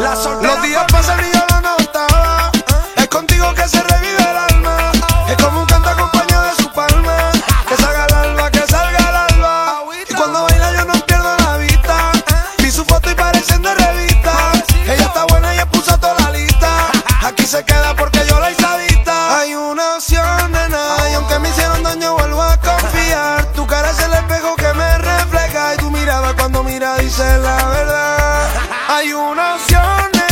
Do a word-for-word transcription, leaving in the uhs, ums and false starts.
La soltera Los días pasan y yo lo notaba. Es contigo que se revive el alma. Es como un canto acompañado de su palma. Que salga el alba, que salga el alba. Y cuando baila yo no pierdo la vista. Vi su foto y parecen de revista. Ella está buena y ya puso toda la lista. Aquí se queda porque yo la hice adicta. Hay una opción, nena, y aunque me hicieron daño vuelvo a confiar. Tu cara es el espejo que me refleja y tu mirada cuando mira dice la verdad. Hay una